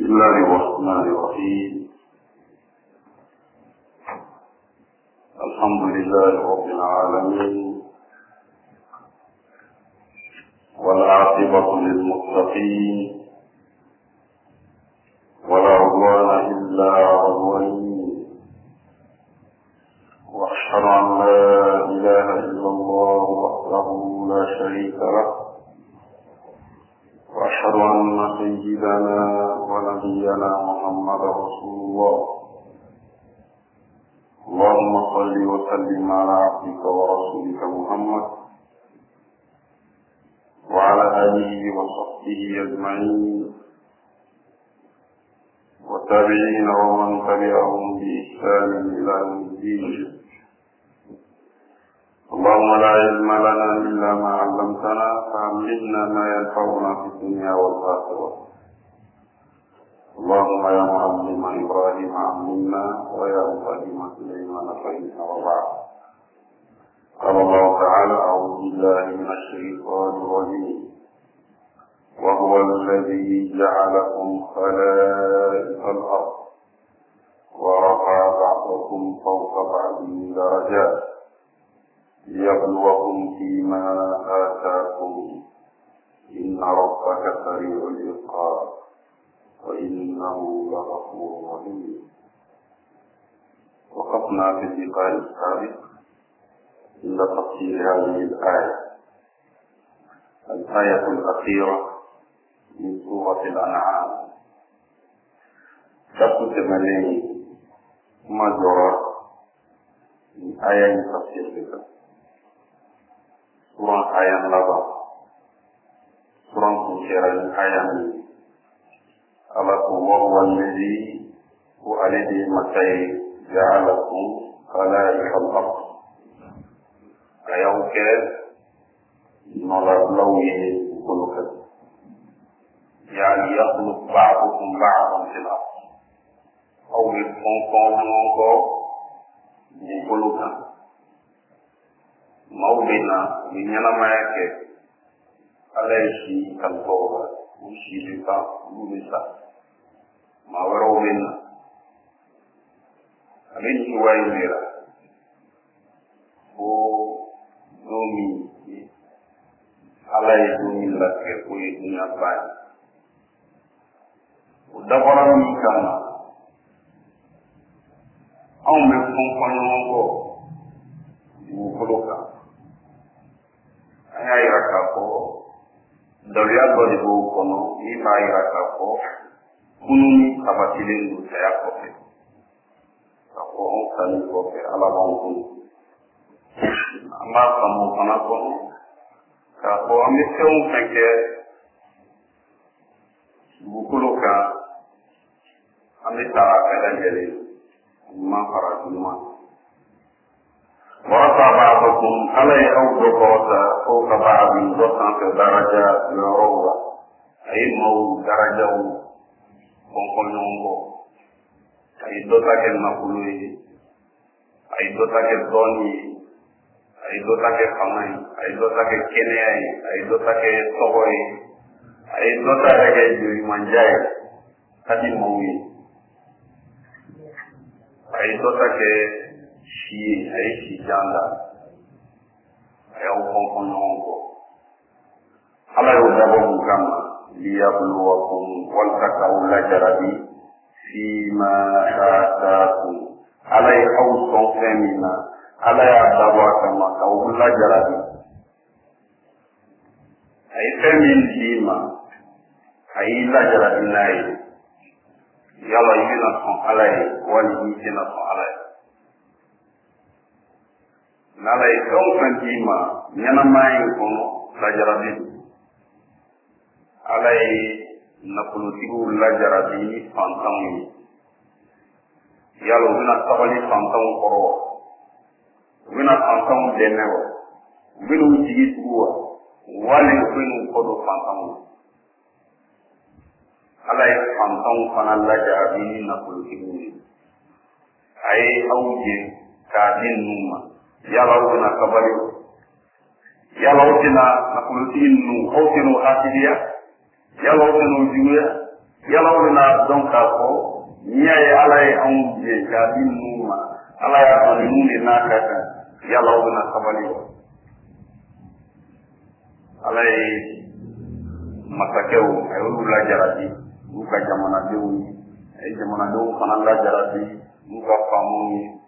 الله الرحمن الرحيم. الحمد لله رب العالمين، والعاقبة للمتقين، ولا عدوان إلا على الظالمين، وأشهد أن لا إله إلا الله وحده لا شريك له، وأشهد أن سيدنا ونبينا محمد رسول الله. اللهم صل وسلم على عبدك ورسولك محمد وعلى آله وصحبه أجمعين، والتابعين ومن تبعهم بإحسان إلى يوم الدين. اللهم لا علم لنا إلا ما علمتنا، فعلمنا ما ينفعنا في الدنيا والآخرة. اللهم يا معلم إبراهيم علمنا، ويا مفهم سليمان فهمنا. وبعد، قال الله تعالى: أعوذ بالله من الشيطان الرجيم: وهو الذي جعلكم خلائف الأرض ورفع بعضكم فوق بعض درجات ليبلوكم فيما آتاكم إن ربك سريع العقاب وإنه لغفور رحيم. وقفنا في اللقاء السابق عند تفسير هذه الآية الأخيرة من سورة الأنعام. سبت تمنين ما جرى من آية تفسير بك سورة آية لبا سورة كنشيرة آية من وهو الذي هو الذي متى جعلكم خلائف الأرض. أيوك نرى خلقا، يعني يخلق بعضكم بعضا في الأرض، أو يكون خلقا موبنا من ينما يكي عليه كالطورة وشيرك مبسا ما وروا منا أمين شوائي ميرا دومي على دومي لك ويدنيا باني ودبرا ميكانا أو مفهوم فنوانكو مخلوقا أنا يركبو دوليا بوديبو كونو إما يركبو كوني أباتيلين دوسيا كوفي أكو أنساني كوفي على بانكو أما كمو كنا كونو كأكو أميسيون فنكي مخلوقا أميسا كدنجلي ما فرادوما ورفع بعضكم على أوضك فوق بعض وصنع في درجة لروضة، أي مو درجة كونكم يونغو، أي دوتاك المقلوي، أي دوتاك الدوني، أي دوتاك خماي، أي دوتاك كينياي، أي دوتاك صبوي، أي دوتاك جوي منجاي، كدي موي، أي دوتاك shi ay shi janda ayaw kon ko ala yo dabo kama liyabluwakum wal takawla jarabi fi ma ataakum ala yaw son femina ala ya dabo kama kawla jarabi ay femin dima ay la jarabi nay yalla yina son ala wal yina son ala nalay kaw fantima nyana may kono la jarabi alay nakulutigu la jarabi fantamu yalo wina tabali fantamu koro wina fantamu denewo winu jigituwa wale winu kodo fantamu alay fantamu fana la jarabi nakulutigu ay awje kadin numa yala wuna kabali yala wuna nakulutin nu hawtinu hasidiya yala wuna juya yala wala don ka ko niya ala e on je ka din numa ala ya to ni ni na ka yala wala sabali ala e masakeu ay wala jarati buka jamana dewu ay jamana dewu kana la jarati buka famu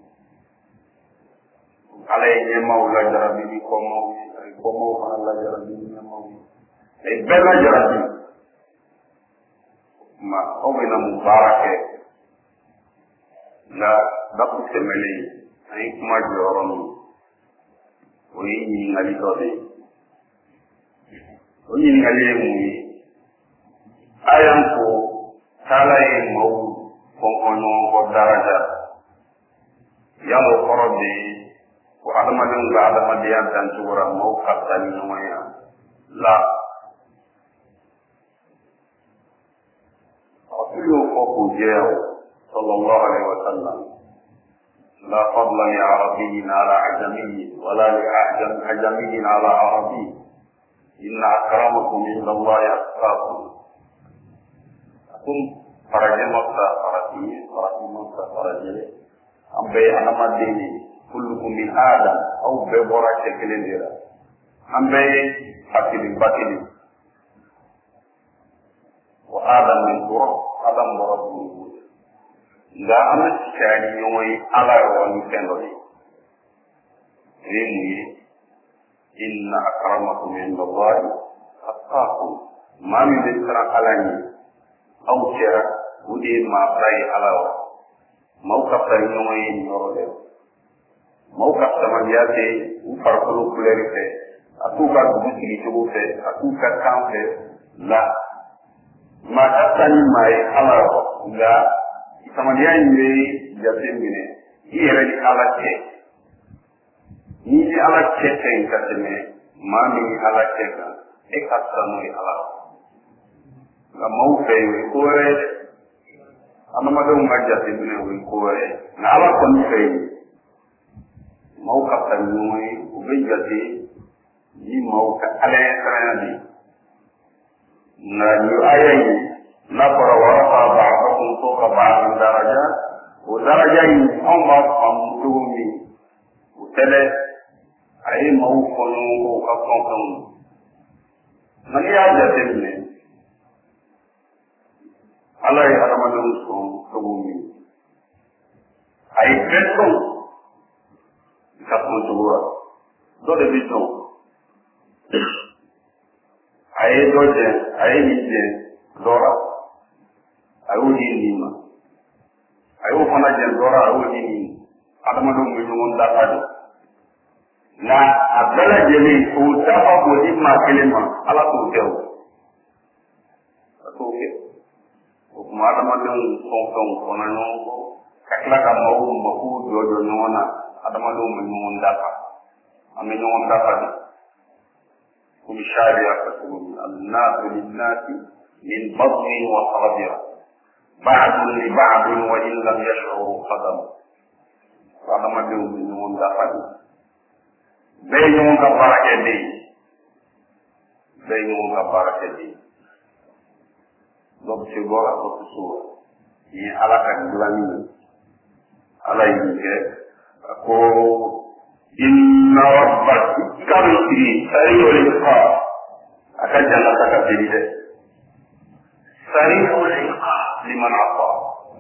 ala e nyema wala jarati ni komo kana la jarati nyema ay bela jarati ma obina mubarake la dapu semele ay kuma joron o yi ngali to de o yi ngali mu ayan ko sala e mo konkono ko daraja yalo korode ko adama de dan tuura mo katani no ya la صلى الله عليه وسلم لا فضل لعربي على عجمي ولا لعجمي على عربي إن أكرمكم عند الله أتقاكم أكم فرج مكة فرج أم بي أنا مديني كلكم من آدم أو ببرا شكل ديرا أم بي باكل وآدم من تراب آدم بربه nga am ci ñoy ala woni kendoli ni inna akramakum indallahi atqakum ma min dikra alani aw kira wudi ma bay ala mawka tay ñoy ñorode mawka sama yate u farqulu kulerite atuka dubuti ci bu fe atuka kanfe la ma tatani mai ala nga sama dia ini jatuh ini, ia ni alat cek, ini alat cek yang katanya, mami alat cek kan, ekat samui alat, nggak mau kayu kue, anu macam ngajak ini kue, nggak alat pun kayu, mau kata nyui, ubi jadi, ini mau kata kerana ni, nggak nyui ayah ini. نفر ورفع بعضكم فوق بعض درجات ودرجين هم قمتوني وثلاث أي موفنوا وقفوا من يعجب مني الله يحرم لهم سومي أي كتم كتم جوا دول بيتهم أي دوجة أي ميجة دورا ayudi nima ayu fana jen dora ayudi ni adama do mu ngon da adu na abdala jeli o tafa ko di ma kelema ala ko tew ko ke o ma adama do kon kona no kakla ka mawu mawu do nona adama do mu ngon da fa ame ngon da fa kum shari'a fatum an-nas lin-nas min batni wa sadira بعض لبعض وإن لم يشعروا قدم هذا ما بيقولون دفن بينهم كبارك دي بينهم كبارك دي لو تشوفوا أتصور ini ala kan belani ala ini ko inna rabbaka kabiri sayyul iqab akan jangan tak jadi deh sayyul iqab liman apa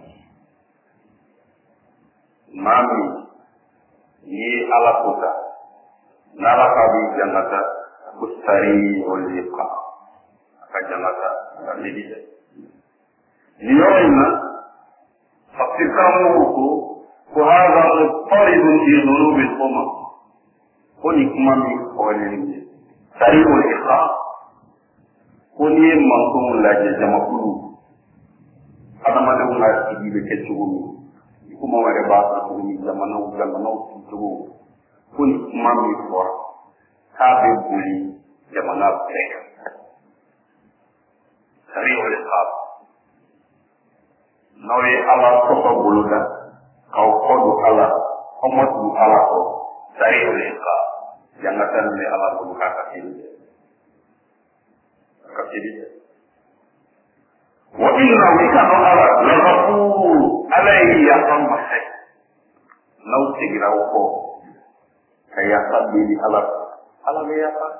mami ye ala kota nala kabi janata kustari oliqa ka janata dalili de niyoina fakikamu ko hada mutaribun fi dhunubi al-umam kuni kumami olini sari oliqa kuni mankum la jamakulu adama de una tibi ke chugo kuma wale ba ko ni zamana chugo kun mami for ka be buli zamana pe sari wale ka nawe ala ko ko buluda ka ko do ala ko mo du ala ko sari wale ka jangan le ala ko ka ka sini wa inna wika no ala la ghafur alayhi ya masai law tigira ko kaya sabbi di ala ya fa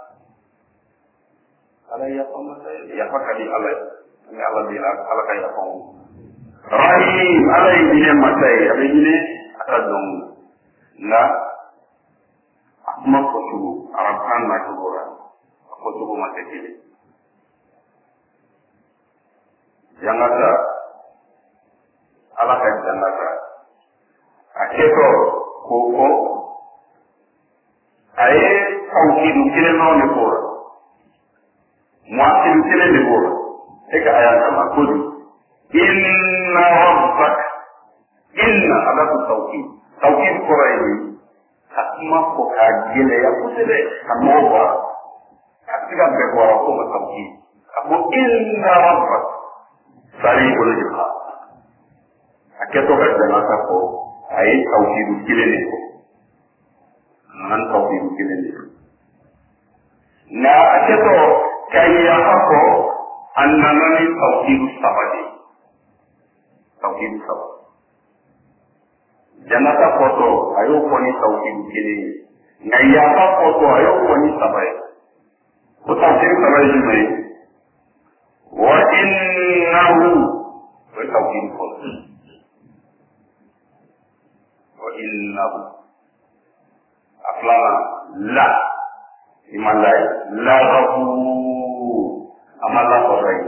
ala ya masai ya fa kali ala ni ala di ala kaya fa rahim alayhi bi masai abini atadum na asma ko tu arakan ma ko ora ko tu ma tekile jangata ala ka jangata aketo koko aye tawkidu kile no ne ko muakidu kile ne ko e ka aya kama kodi inna rabbak inna ala tawkid ko rayi asma ko ka gele ya kusebe kamoba akiga be ko ko tawkid ako inna rabbak sari ko le ka aketo ka jangata ko aye tawkidu kile ne ko nan tawkidu kile ne na aketo kayya ko annani tawkidu sabadi tawkidu sabadi jannata foto ayo ko ni tawkidu kile ngaya ka foto ayo ko ni sabai ko tawkidu sabai ni wa innahu wa tawkidu ko wa innahu aflana la imalai la rabu amala korai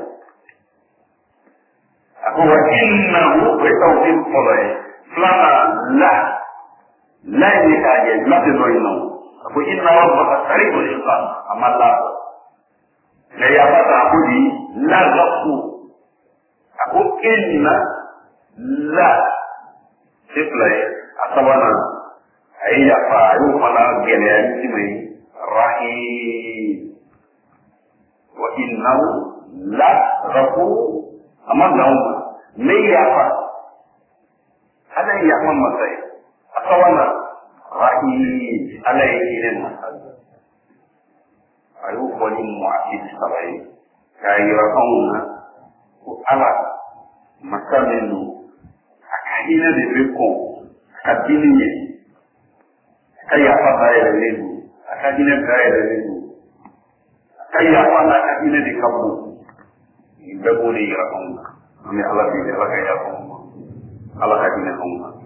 aku wa innahu wa tawkidu korai flana la ni kaje la te do ino aku inna rabbaka qaribul iqam amalla la ya fata aku di la rabu aku inna la siflai atawana ayya fa ayu mala gele ni mai rahim wa innahu la rabu amalla me ya fa ada yang memasai atawana rahim alaihi liman ayu wali mu'akid sabai kaya kauna ku ala makamenu akadina de beko akadini kaya apa bayar lebu akadina bayar lebu kaya apa akadina de kabu ibu ni ya kauna kami Allah di Allah kaya kauna Allah hadina kauna